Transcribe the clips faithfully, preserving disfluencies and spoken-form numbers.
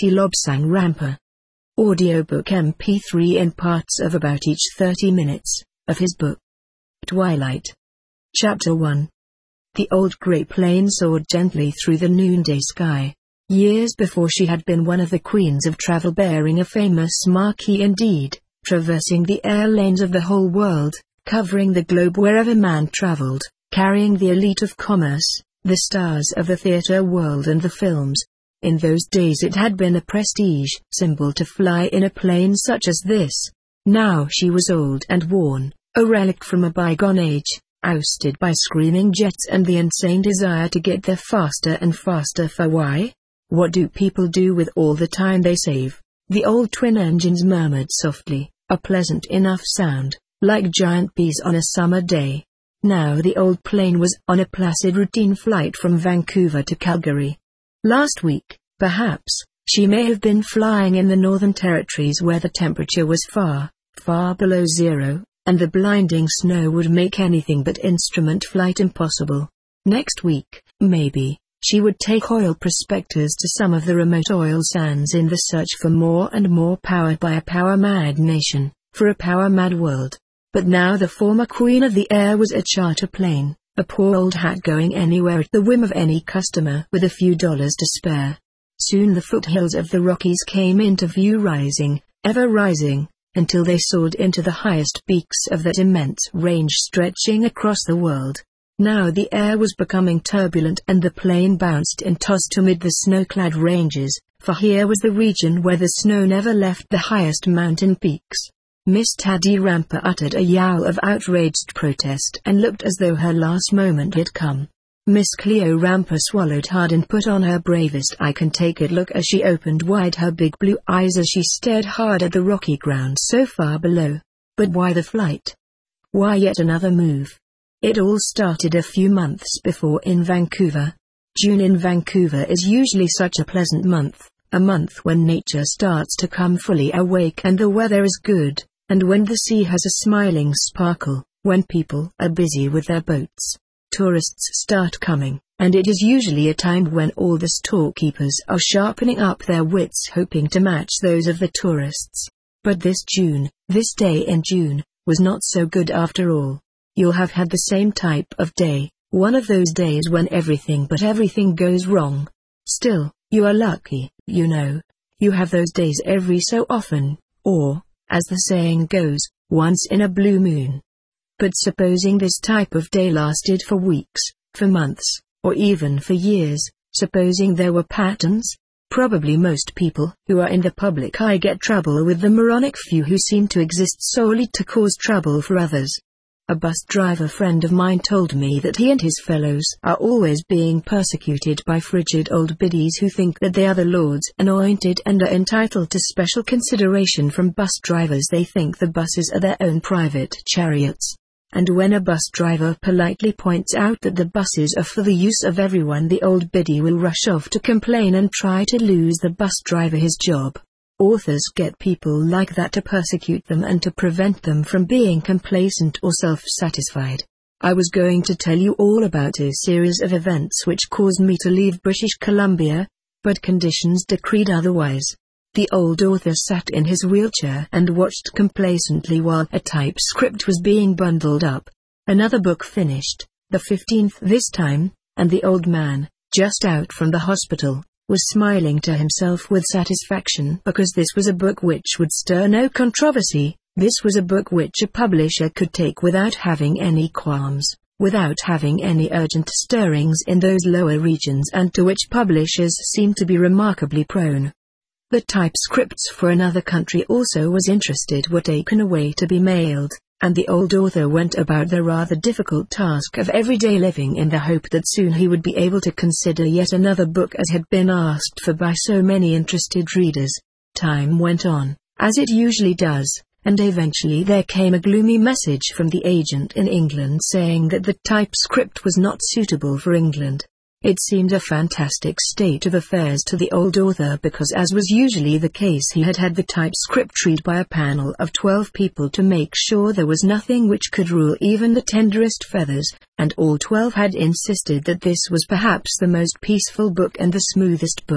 Si Lobsang Rampa. Audiobook M P three in parts of about each thirty minutes, of his book Twilight. Chapter one. The old grey plane soared gently through the noonday sky. Years before she had been one of the queens of travel, bearing a famous marquee indeed, traversing the air lanes of the whole world, covering the globe wherever man travelled, carrying the elite of commerce, the stars of the theatre world and the films. In those days it had been a prestige symbol to fly in a plane such as this. Now she was old and worn, a relic from a bygone age, ousted by screaming jets and the insane desire to get there faster and faster. For why? What do people do with all the time they save? The old twin engines murmured softly, a pleasant enough sound, like giant bees on a summer day. Now the old plane was on a placid routine flight from Vancouver to Calgary. Last week, perhaps, she may have been flying in the Northern Territories where the temperature was far, far below zero, and the blinding snow would make anything but instrument flight impossible. Next week, maybe, she would take oil prospectors to some of the remote oil sands in the search for more and more power by a power-mad nation, for a power-mad world. But now the former queen of the air was a charter plane, a poor old hat going anywhere at the whim of any customer with a few dollars to spare. Soon the foothills of the Rockies came into view, rising, ever rising, until they soared into the highest peaks of that immense range stretching across the world. Now the air was becoming turbulent and the plane bounced and tossed amid the snow-clad ranges, for here was the region where the snow never left the highest mountain peaks. Miss Taddy Rampa uttered a yowl of outraged protest and looked as though her last moment had come. Miss Cleo Rampa swallowed hard and put on her bravest I can take it look as she opened wide her big blue eyes as she stared hard at the rocky ground so far below. But why the flight? Why yet another move? It all started a few months before in Vancouver. June in Vancouver is usually such a pleasant month, a month when nature starts to come fully awake and the weather is good, and when the sea has a smiling sparkle, when people are busy with their boats. Tourists start coming, and it is usually a time when all the storekeepers are sharpening up their wits hoping to match those of the tourists. But this June, this day in June, was not so good after all. You'll have had the same type of day, one of those days when everything but everything goes wrong. Still, you are lucky, you know. You have those days every so often, or, as the saying goes, once in a blue moon. But supposing this type of day lasted for weeks, for months, or even for years, supposing there were patterns? Probably most people who are in the public eye get trouble with the moronic few who seem to exist solely to cause trouble for others. A bus driver friend of mine told me that he and his fellows are always being persecuted by frigid old biddies who think that they are the Lord's anointed and are entitled to special consideration from bus drivers. They think the buses are their own private chariots. And when a bus driver politely points out that the buses are for the use of everyone, the old biddy will rush off to complain and try to lose the bus driver his job. Authors get people like that to persecute them and to prevent them from being complacent or self-satisfied. I was going to tell you all about a series of events which caused me to leave British Columbia, but conditions decreed otherwise. The old author sat in his wheelchair and watched complacently while a typescript was being bundled up. Another book finished, the fifteenth this time, and the old man, just out from the hospital, was smiling to himself with satisfaction because this was a book which would stir no controversy. This was a book which a publisher could take without having any qualms, without having any urgent stirrings in those lower regions, and to which publishers seem to be remarkably prone. The typescripts for another country also was interested were taken away to be mailed, and the old author went about the rather difficult task of everyday living in the hope that soon he would be able to consider yet another book as had been asked for by so many interested readers. Time went on, as it usually does, and eventually there came a gloomy message from the agent in England saying that the typescript was not suitable for England. It seemed a fantastic state of affairs to the old author because, as was usually the case, he had had the typescript read by a panel of twelve people to make sure there was nothing which could rule even the tenderest feathers, and all twelve had insisted that this was perhaps the most peaceful book and the smoothest book.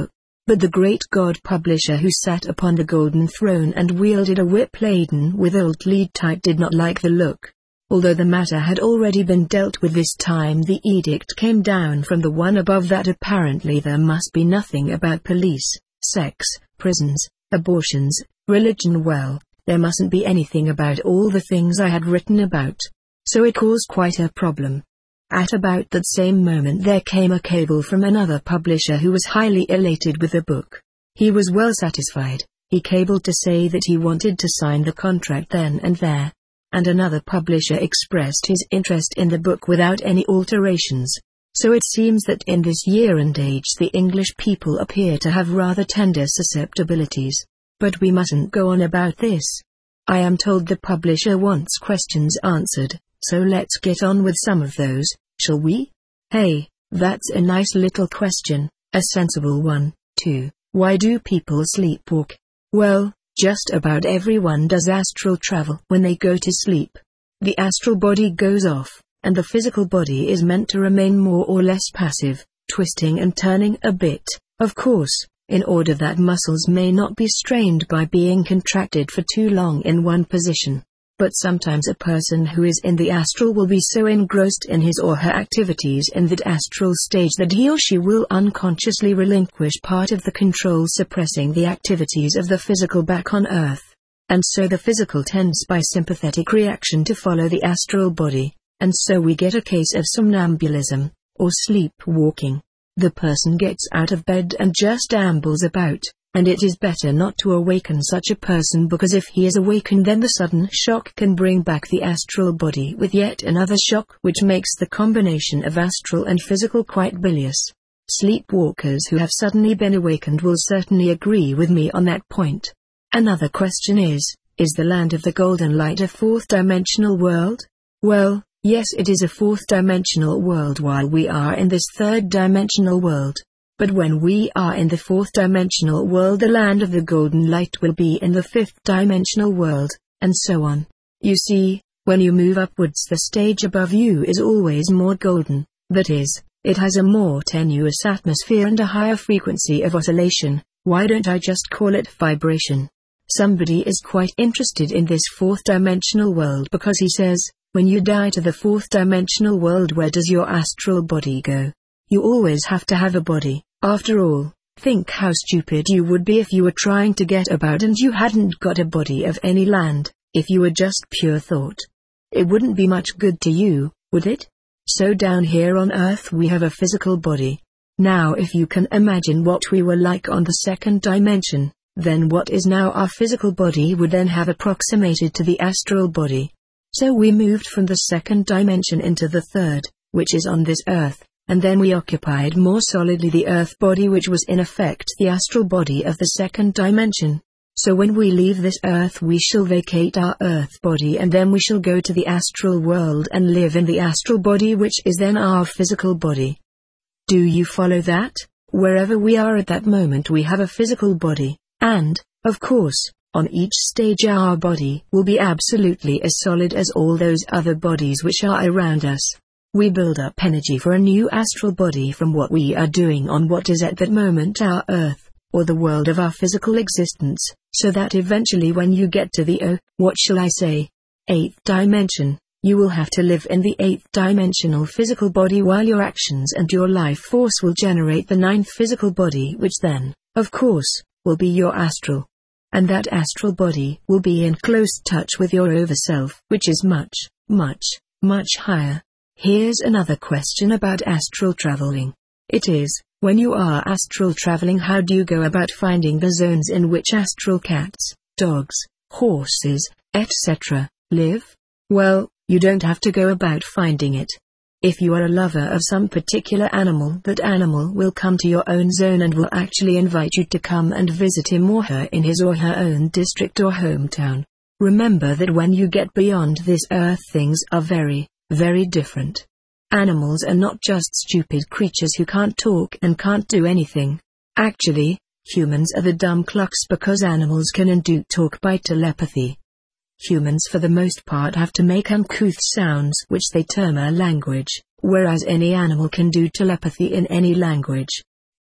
But the great god publisher who sat upon the golden throne and wielded a whip laden with old lead type did not like the look. Although the matter had already been dealt with this time, the edict came down from the one above that apparently there must be nothing about police, sex, prisons, abortions, religion. Well, there mustn't be anything about all the things I had written about. So it caused quite a problem. At about that same moment there came a cable from another publisher who was highly elated with the book. He was well satisfied. He cabled to say that he wanted to sign the contract then and there. And another publisher expressed his interest in the book without any alterations. So it seems that in this year and age the English people appear to have rather tender susceptibilities. But we mustn't go on about this. I am told the publisher wants questions answered, so let's get on with some of those, shall we? Hey, that's a nice little question, a sensible one, too. Why do people sleepwalk? Well, just about everyone does astral travel when they go to sleep. The astral body goes off, and the physical body is meant to remain more or less passive, twisting and turning a bit, of course, in order that muscles may not be strained by being contracted for too long in one position. But sometimes a person who is in the astral will be so engrossed in his or her activities in that astral stage that he or she will unconsciously relinquish part of the control suppressing the activities of the physical back on earth. And so the physical tends by sympathetic reaction to follow the astral body, and so we get a case of somnambulism, or sleepwalking. The person gets out of bed and just ambles about. And it is better not to awaken such a person, because if he is awakened then the sudden shock can bring back the astral body with yet another shock, which makes the combination of astral and physical quite bilious. Sleepwalkers who have suddenly been awakened will certainly agree with me on that point. Another question is, is the land of the golden light a fourth dimensional world? Well, yes, it is a fourth dimensional world while we are in this third dimensional world. But when we are in the fourth dimensional world, the land of the golden light will be in the fifth dimensional world, and so on. You see, when you move upwards the stage above you is always more golden, that is, it has a more tenuous atmosphere and a higher frequency of oscillation. Why don't I just call it vibration? Somebody is quite interested in this fourth dimensional world because he says, when you die to the fourth dimensional world, where does your astral body go? You always have to have a body. After all, think how stupid you would be if you were trying to get about and you hadn't got a body of any land, if you were just pure thought. It wouldn't be much good to you, would it? So down here on Earth we have a physical body. Now if you can imagine what we were like on the second dimension, then what is now our physical body would then have approximated to the astral body. So we moved from the second dimension into the third, which is on this Earth. And then we occupied more solidly the earth body, which was in effect the astral body of the second dimension. So when we leave this earth we shall vacate our earth body, and then we shall go to the astral world and live in the astral body, which is then our physical body. Do you follow that? Wherever we are at that moment we have a physical body, and, of course, on each stage our body will be absolutely as solid as all those other bodies which are around us. We build up energy for a new astral body from what we are doing on what is at that moment our earth, or the world of our physical existence, so that eventually when you get to the, oh, what shall I say, eighth dimension, you will have to live in the eighth dimensional physical body, while your actions and your life force will generate the ninth physical body, which then, of course, will be your astral. And that astral body will be in close touch with your overself, which is much, much, much higher. Here's another question about astral traveling. It is, when you are astral traveling, how do you go about finding the zones in which astral cats, dogs, horses, et cetera live? Well, you don't have to go about finding it. If you are a lover of some particular animal, that animal will come to your own zone and will actually invite you to come and visit him or her in his or her own district or hometown. Remember that when you get beyond this earth, things are very, very different. Animals are not just stupid creatures who can't talk and can't do anything. Actually, humans are the dumb clucks, because animals can and do talk by telepathy. Humans for the most part have to make uncouth sounds which they term a language, whereas any animal can do telepathy in any language.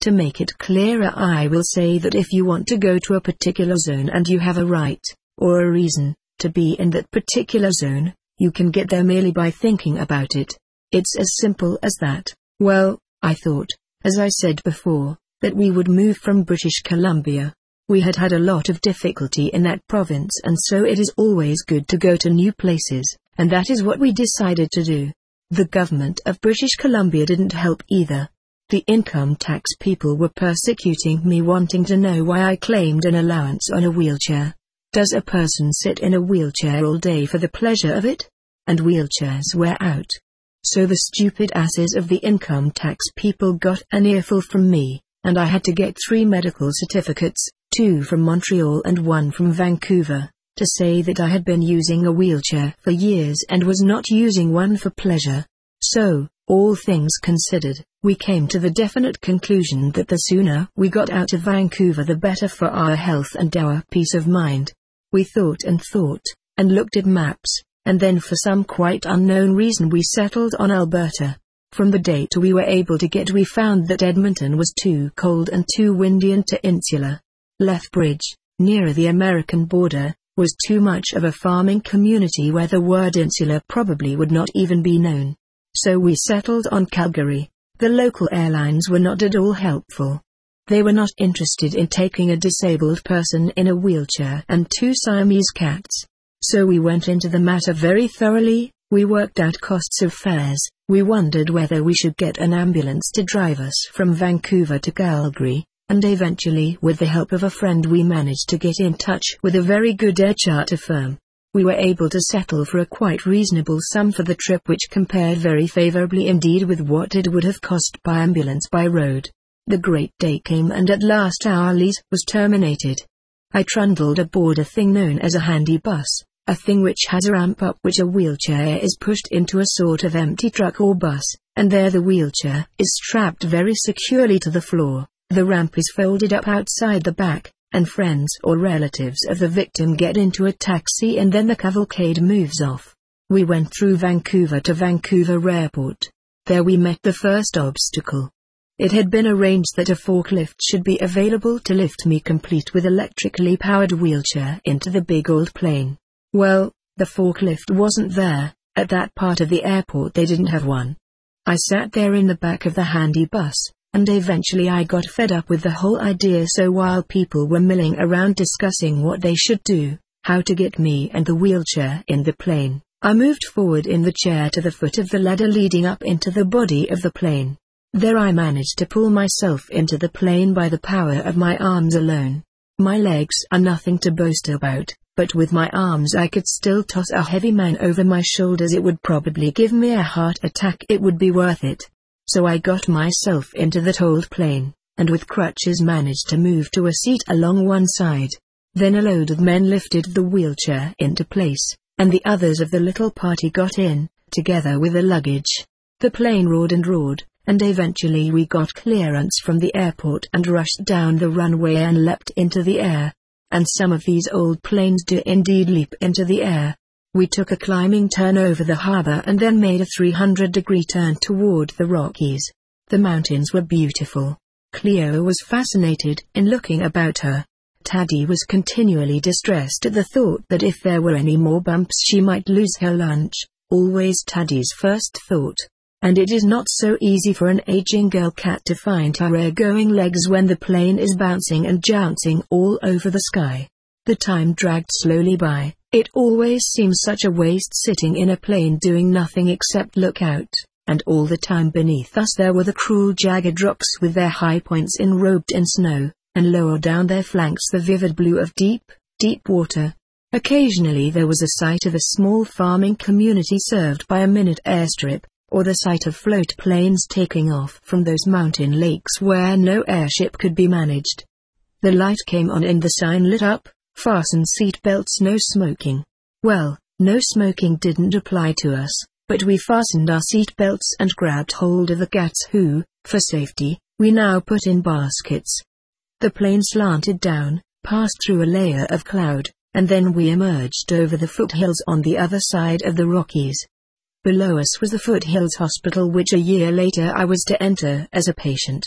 To make it clearer, I will say that if you want to go to a particular zone and you have a right, or a reason, to be in that particular zone, you can get there merely by thinking about it. It's as simple as that. Well, I thought, as I said before, that we would move from British Columbia. We had had a lot of difficulty in that province, and so it is always good to go to new places, and that is what we decided to do. The government of British Columbia didn't help either. The income tax people were persecuting me, wanting to know why I claimed an allowance on a wheelchair. Does a person sit in a wheelchair all day for the pleasure of it? And wheelchairs wear out. So the stupid asses of the income tax people got an earful from me, and I had to get three medical certificates, two from Montreal and one from Vancouver, to say that I had been using a wheelchair for years and was not using one for pleasure. So, all things considered, we came to the definite conclusion that the sooner we got out of Vancouver the better for our health and our peace of mind. We thought and thought, and looked at maps, and then for some quite unknown reason we settled on Alberta. From the date we were able to get, we found that Edmonton was too cold and too windy, and to Insula, Lethbridge, nearer the American border, was too much of a farming community where the word insula probably would not even be known. So we settled on Calgary. The local airlines were not at all helpful. They were not interested in taking a disabled person in a wheelchair and two Siamese cats. So we went into the matter very thoroughly. We worked out costs of fares. We wondered whether we should get an ambulance to drive us from Vancouver to Calgary, and eventually, with the help of a friend, we managed to get in touch with a very good air charter firm. We were able to settle for a quite reasonable sum for the trip, which compared very favorably indeed with what it would have cost by ambulance by road. The great day came, and at last our lease was terminated. I trundled aboard a thing known as a handy bus, a thing which has a ramp up which a wheelchair is pushed into a sort of empty truck or bus, and there the wheelchair is strapped very securely to the floor. The ramp is folded up outside the back, and friends or relatives of the victim get into a taxi, and then the cavalcade moves off. We went through Vancouver to Vancouver Airport. There we met the first obstacle. It had been arranged that a forklift should be available to lift me, complete with electrically powered wheelchair, into the big old plane. Well, the forklift wasn't there. At that part of the airport they didn't have one. I sat there in the back of the handy bus, and eventually I got fed up with the whole idea, so while people were milling around discussing what they should do, how to get me and the wheelchair in the plane, I moved forward in the chair to the foot of the ladder leading up into the body of the plane. There I managed to pull myself into the plane by the power of my arms alone. My legs are nothing to boast about, but with my arms I could still toss a heavy man over my shoulders. It would probably give me a heart attack. It would be worth it. So I got myself into that old plane, and with crutches managed to move to a seat along one side. Then a load of men lifted the wheelchair into place, and the others of the little party got in, together with the luggage. The plane roared and roared, and eventually we got clearance from the airport and rushed down the runway and leapt into the air. And some of these old planes do indeed leap into the air. We took a climbing turn over the harbor and then made a three hundred degree turn toward the Rockies. The mountains were beautiful. Cleo was fascinated in looking about her. Taddy was continually distressed at the thought that if there were any more bumps she might lose her lunch, always Taddy's first thought. And it is not so easy for an aging girl cat to find her air-going legs when the plane is bouncing and jouncing all over the sky. The time dragged slowly by. It always seems such a waste sitting in a plane doing nothing except look out, and all the time beneath us there were the cruel jagged rocks with their high points enrobed in snow, and lower down their flanks the vivid blue of deep, deep water. Occasionally there was a sight of a small farming community served by a minute airstrip, or the sight of float planes taking off from those mountain lakes where no airship could be managed. The light came on and the sign lit up, "Fasten seat belts, no smoking." Well, no smoking didn't apply to us, but we fastened our seat belts and grabbed hold of the cats who, for safety, we now put in baskets. The plane slanted down, passed through a layer of cloud, and then we emerged over the foothills on the other side of the Rockies. Below us was the Foothills Hospital, which a year later I was to enter as a patient.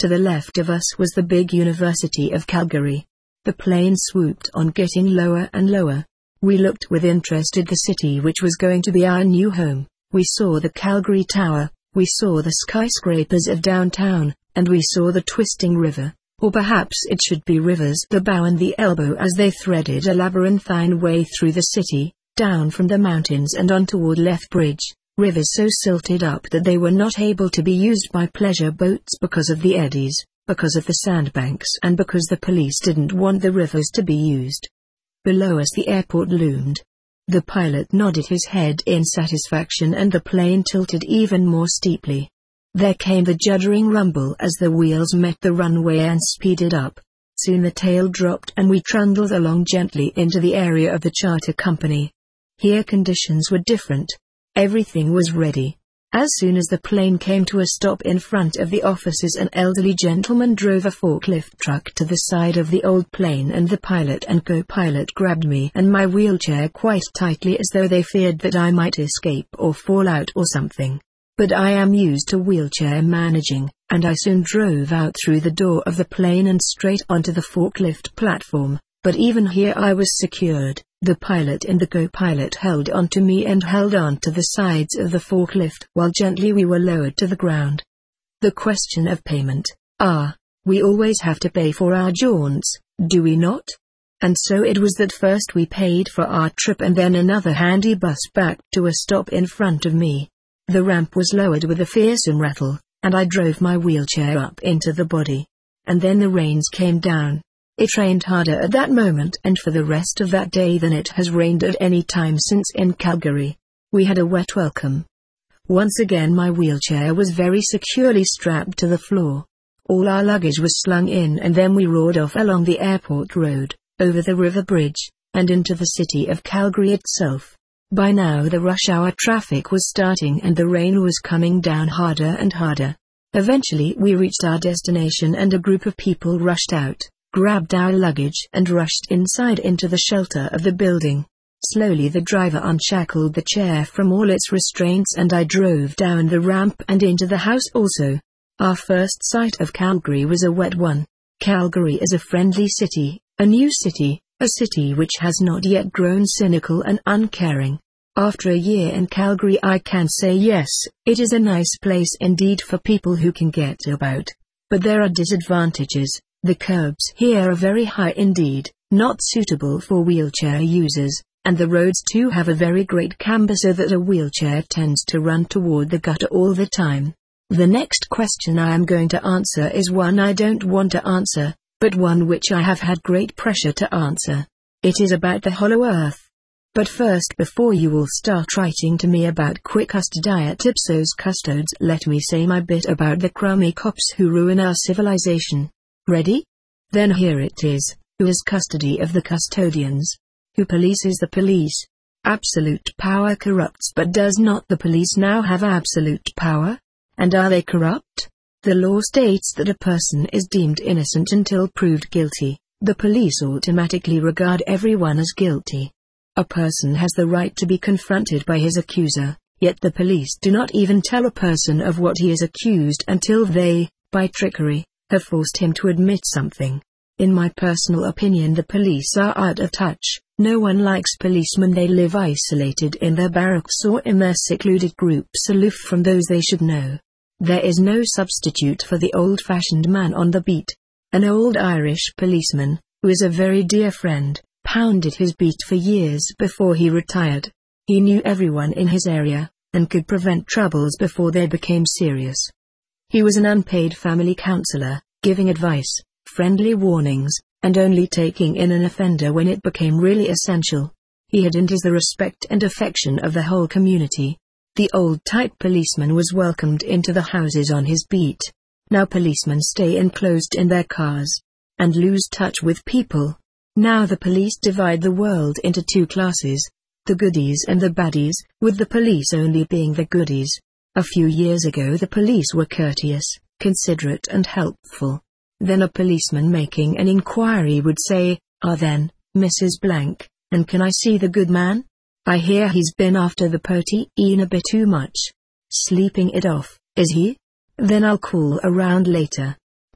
To the left of us was the big University of Calgary. The plane swooped on, getting lower and lower. We looked with interest at the city which was going to be our new home. We saw the Calgary Tower, we saw the skyscrapers of downtown, and we saw the twisting river, or perhaps it should be rivers, the Bow and the Elbow, as they threaded a labyrinthine way through the city, down from the mountains and on toward Lethbridge, rivers so silted up that they were not able to be used by pleasure boats because of the eddies, because of the sandbanks, and because the police didn't want the rivers to be used. Below us the airport loomed. The pilot nodded his head in satisfaction and the plane tilted even more steeply. There came the juddering rumble as the wheels met the runway and speeded up. Soon the tail dropped and we trundled along gently into the area of the charter company. Here conditions were different. Everything was ready. As soon as the plane came to a stop in front of the offices, an elderly gentleman drove a forklift truck to the side of the old plane, and the pilot and co-pilot grabbed me and my wheelchair quite tightly as though they feared that I might escape or fall out or something. But I am used to wheelchair managing, and I soon drove out through the door of the plane and straight onto the forklift platform. But even here I was secured. The pilot and the co-pilot held on to me and held on to the sides of the forklift while gently we were lowered to the ground. The question of payment. Ah, we always have to pay for our jaunts, do we not? And so it was that first we paid for our trip and then another handy bus back to a stop in front of me. The ramp was lowered with a fearsome rattle, and I drove my wheelchair up into the body. And then the rains came down. It rained harder at that moment and for the rest of that day than it has rained at any time since in Calgary. We had a wet welcome. Once again my wheelchair was very securely strapped to the floor. All our luggage was slung in, and then we roared off along the airport road, over the river bridge, and into the city of Calgary itself. By now the rush hour traffic was starting and the rain was coming down harder and harder. Eventually we reached our destination and a group of people rushed out, grabbed our luggage and rushed inside into the shelter of the building. Slowly the driver unshackled the chair from all its restraints and I drove down the ramp and into the house also. Our first sight of Calgary was a wet one. Calgary is a friendly city, a new city, a city which has not yet grown cynical and uncaring. After a year in Calgary I can say yes, it is a nice place indeed for people who can get about. But there are disadvantages. The curbs here are very high indeed, not suitable for wheelchair users, and the roads too have a very great camber so that a wheelchair tends to run toward the gutter all the time. The next question I am going to answer is one I don't want to answer, but one which I have had great pressure to answer. It is about the Hollow Earth. But first, before you all start writing to me about quick custard diet Ipsos custards, let me say my bit about the crummy cops who ruin our civilization. Ready? Then here it is. Who has custody of the custodians? Who polices the police? Absolute power corrupts, but does not the police now have absolute power? And are they corrupt? The law states that a person is deemed innocent until proved guilty. The police automatically regard everyone as guilty. A person has the right to be confronted by his accuser, yet the police do not even tell a person of what he is accused until they, by trickery, have forced him to admit something. In my personal opinion, the police are out of touch. No one likes policemen. They live isolated in their barracks or in their secluded groups aloof from those they should know. There is no substitute for the old-fashioned man on the beat. An old Irish policeman, who is a very dear friend, pounded his beat for years before he retired. He knew everyone in his area, and could prevent troubles before they became serious. He was an unpaid family counselor, giving advice, friendly warnings, and only taking in an offender when it became really essential. He had earned the respect and affection of the whole community. The old-type policeman was welcomed into the houses on his beat. Now policemen stay enclosed in their cars, and lose touch with people. Now the police divide the world into two classes, the goodies and the baddies, with the police only being the goodies. A few years ago the police were courteous, considerate and helpful. Then a policeman making an inquiry would say, "Ah then, Missus Blank, and can I see the good man? I hear he's been after the protein a bit too much. Sleeping it off, is he? Then I'll call around later."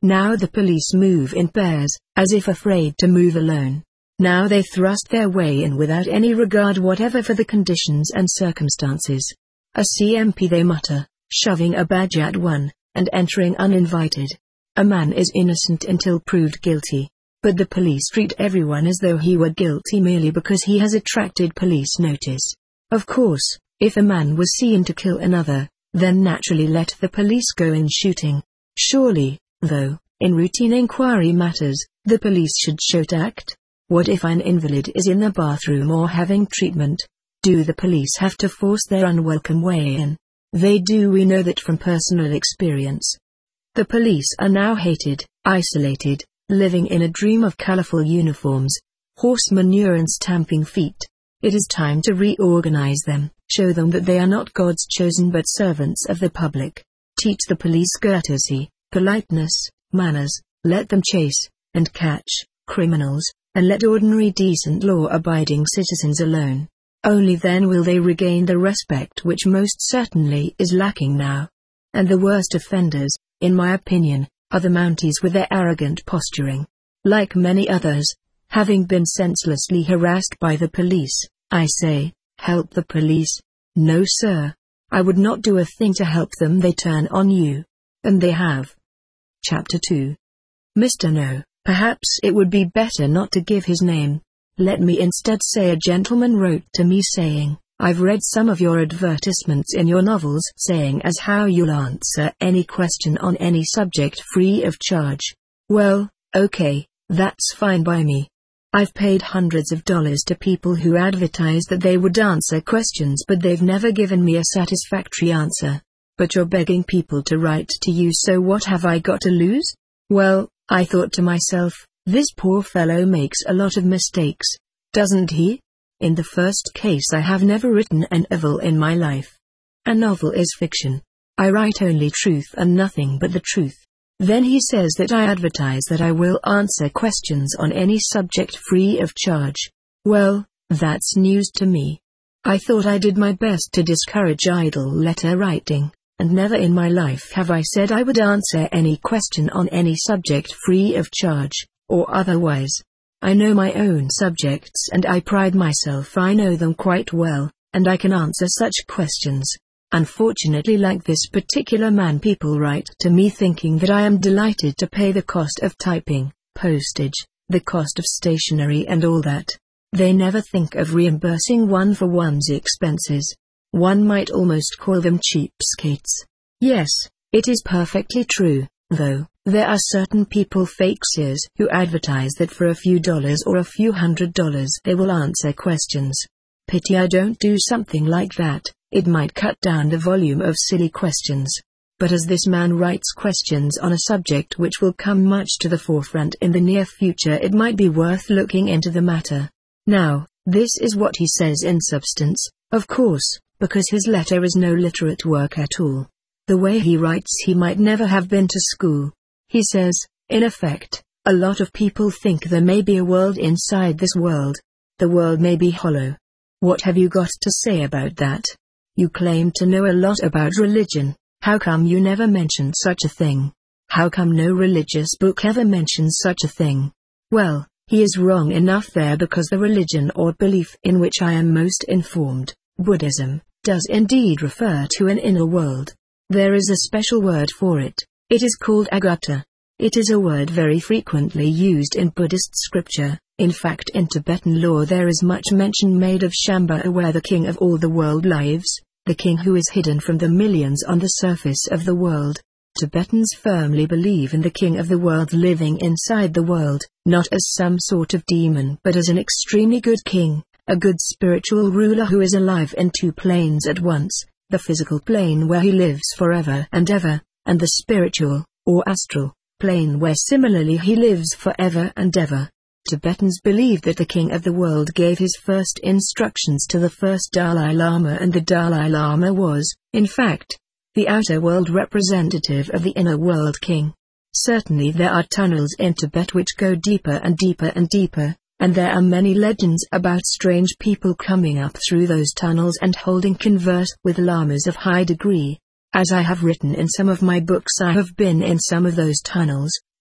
Now the police move in pairs, as if afraid to move alone. Now they thrust their way in without any regard whatever for the conditions and circumstances. A C M P, they mutter, shoving a badge at one, and entering uninvited. A man is innocent until proved guilty. But the police treat everyone as though he were guilty merely because he has attracted police notice. Of course, if a man was seen to kill another, then naturally let the police go in shooting. Surely, though, in routine inquiry matters, the police should show tact. What if an invalid is in the bathroom or having treatment? Do the police have to force their unwelcome way in? They do, we know that from personal experience. The police are now hated, isolated, living in a dream of colorful uniforms, horse manure and stamping feet. It is time to reorganize them, show them that they are not God's chosen but servants of the public. Teach the police courtesy, politeness, manners, let them chase, and catch, criminals, and let ordinary decent law-abiding citizens alone. Only then will they regain the respect which most certainly is lacking now. And the worst offenders, in my opinion, are the Mounties with their arrogant posturing. Like many others, having been senselessly harassed by the police, I say, help the police. No sir. I would not do a thing to help them. They turn on you. And they have. Chapter two. Mister No, perhaps it would be better not to give his name. Let me instead say a gentleman wrote to me saying, I've read some of your advertisements in your novels saying as how you'll answer any question on any subject free of charge. Well, okay, that's fine by me. I've paid hundreds of dollars to people who advertise that they would answer questions, but they've never given me a satisfactory answer. But you're begging people to write to you, so what have I got to lose? Well, I thought to myself, this poor fellow makes a lot of mistakes, doesn't he? In the first case, I have never written a novel in my life. A novel is fiction. I write only truth and nothing but the truth. Then he says that I advertise that I will answer questions on any subject free of charge. Well, that's news to me. I thought I did my best to discourage idle letter writing, and never in my life have I said I would answer any question on any subject free of charge, or otherwise. I know my own subjects and I pride myself I know them quite well, and I can answer such questions. Unfortunately, like this particular man, people write to me thinking that I am delighted to pay the cost of typing, postage, the cost of stationery and all that. They never think of reimbursing one for one's expenses. One might almost call them cheapskates. Yes, it is perfectly true, though. There are certain people, fakesiers, who advertise that for a few dollars or a few hundred dollars they will answer questions. Pity I don't do something like that. It might cut down the volume of silly questions. But as this man writes questions on a subject which will come much to the forefront in the near future, it might be worth looking into the matter. Now, this is what he says in substance, of course, because his letter is no literate work at all. The way he writes, he might never have been to school. He says, in effect, a lot of people think there may be a world inside this world. The world may be hollow. What have you got to say about that? You claim to know a lot about religion. How come you never mentioned such a thing? How come no religious book ever mentions such a thing? Well, he is wrong enough there, because the religion or belief in which I am most informed, Buddhism, does indeed refer to an inner world. There is a special word for it. It is called agata. It is a word very frequently used in Buddhist scripture. In fact, in Tibetan law there is much mention made of Shambhala, where the king of all the world lives, the king who is hidden from the millions on the surface of the world. Tibetans firmly believe in the king of the world living inside the world, not as some sort of demon but as an extremely good king, a good spiritual ruler who is alive in two planes at once, the physical plane where he lives forever and ever, and the spiritual, or astral, plane where similarly he lives forever and ever. Tibetans believe that the king of the world gave his first instructions to the first Dalai Lama, and the Dalai Lama was, in fact, the outer world representative of the inner world king. Certainly there are tunnels in Tibet which go deeper and deeper and deeper, and there are many legends about strange people coming up through those tunnels and holding converse with lamas of high degree. As I have written in some of my books, I have been in some of those tunnels,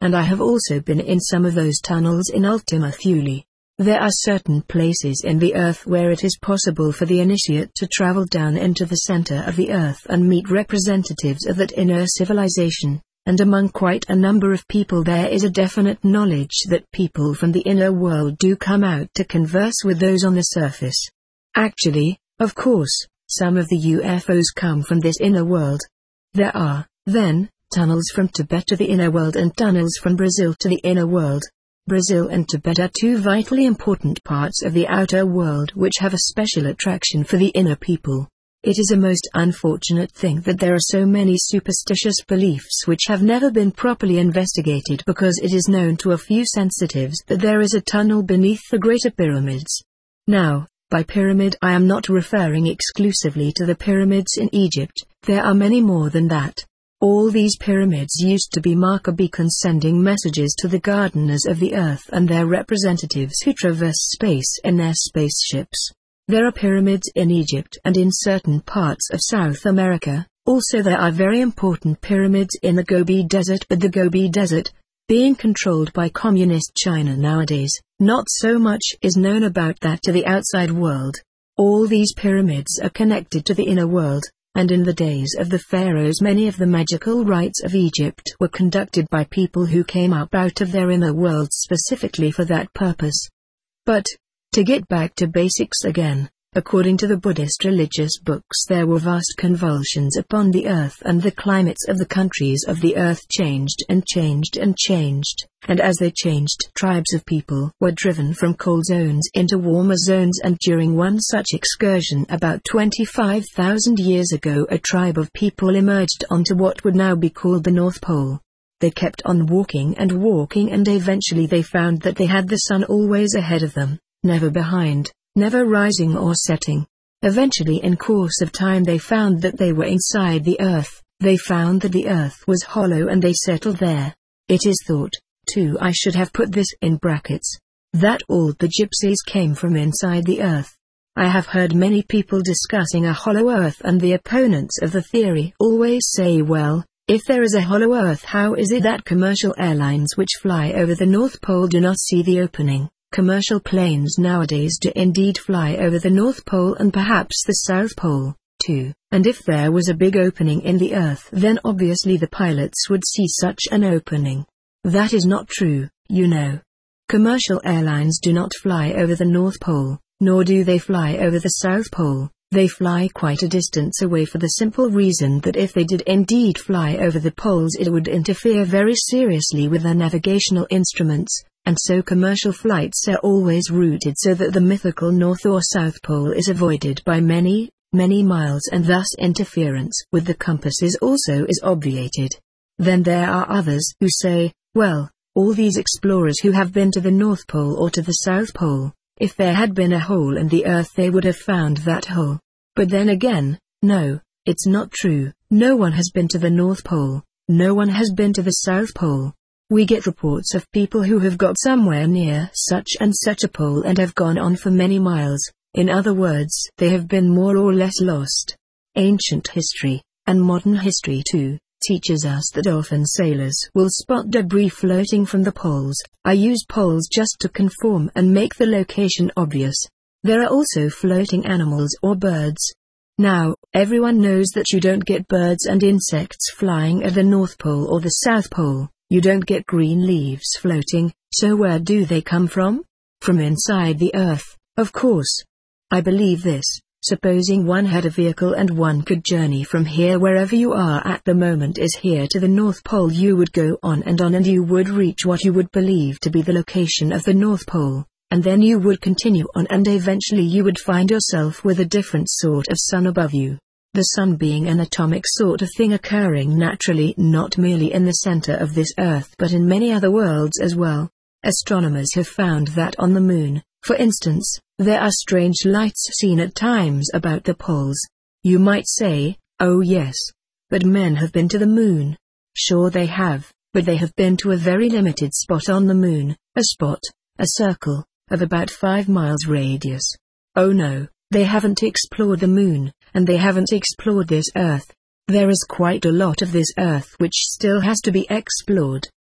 and I have also been in some of those tunnels in Ultima Thule. There are certain places in the earth where it is possible for the initiate to travel down into the center of the earth and meet representatives of that inner civilization, and among quite a number of people there is a definite knowledge that people from the inner world do come out to converse with those on the surface. Actually, of course, some of the U F Os come from this inner world. There are, then, tunnels from Tibet to the inner world and tunnels from Brazil to the inner world. Brazil and Tibet are two vitally important parts of the outer world which have a special attraction for the inner people. It is a most unfortunate thing that there are so many superstitious beliefs which have never been properly investigated, because it is known to a few sensitives that there is a tunnel beneath the Greater Pyramids. Now, by pyramid I am not referring exclusively to the pyramids in Egypt. There are many more than that. All these pyramids used to be marker beacons sending messages to the gardeners of the earth and their representatives who traverse space in their spaceships. There are pyramids in Egypt and in certain parts of South America. Also there are very important pyramids in the Gobi Desert, but the Gobi Desert, being controlled by communist China nowadays, not so much is known about that to the outside world. All these pyramids are connected to the inner world. And in the days of the pharaohs many of the magical rites of Egypt were conducted by people who came up out of their inner world specifically for that purpose. But, to get back to basics again, according to the Buddhist religious books there were vast convulsions upon the earth, and the climates of the countries of the earth changed and changed and changed, and as they changed tribes of people were driven from cold zones into warmer zones, and during one such excursion about twenty-five thousand years ago a tribe of people emerged onto what would now be called the North Pole. They kept on walking and walking, and eventually they found that they had the sun always ahead of them, never behind, never rising or setting. Eventually in course of time they found that they were inside the earth. They found that the earth was hollow and they settled there. It is thought, too, I should have put this in brackets, that all the gypsies came from inside the earth. I have heard many people discussing a hollow earth, and the opponents of the theory always say, well, if there is a hollow earth, how is it that commercial airlines which fly over the North Pole do not see the opening? Commercial planes nowadays do indeed fly over the North Pole and perhaps the South Pole, too, and if there was a big opening in the earth then obviously the pilots would see such an opening. That is not true, you know. Commercial airlines do not fly over the North Pole, nor do they fly over the South Pole. They fly quite a distance away for the simple reason that if they did indeed fly over the poles it would interfere very seriously with their navigational instruments, and so commercial flights are always routed so that the mythical North or South Pole is avoided by many, many miles, and thus interference with the compasses also is obviated. Then there are others who say, well, all these explorers who have been to the North Pole or to the South Pole, if there had been a hole in the earth they would have found that hole. But then again, no, it's not true. No one has been to the North Pole, no one has been to the South Pole. We get reports of people who have got somewhere near such and such a pole and have gone on for many miles. In other words, they have been more or less lost. Ancient history, and modern history too, teaches us that often sailors will spot debris floating from the poles. I use poles just to conform and make the location obvious. There are also floating animals or birds. Now, everyone knows that you don't get birds and insects flying at the North Pole or the South Pole. You don't get green leaves floating, so where do they come from? From inside the earth, of course. I believe this. Supposing one had a vehicle and one could journey from here wherever you are at the moment is here to the North Pole, you would go on and on and you would reach what you would believe to be the location of the North Pole, and then you would continue on and eventually you would find yourself with a different sort of sun above you. The sun being an atomic sort of thing occurring naturally not merely in the center of this earth but in many other worlds as well. Astronomers have found that on the moon, for instance, there are strange lights seen at times about the poles. You might say, oh yes, but men have been to the moon. Sure they have, but they have been to a very limited spot on the moon, a spot, a circle, of about five miles radius. Oh no, they haven't explored the moon, and they haven't explored this earth. There is quite a lot of this earth which still has to be explored.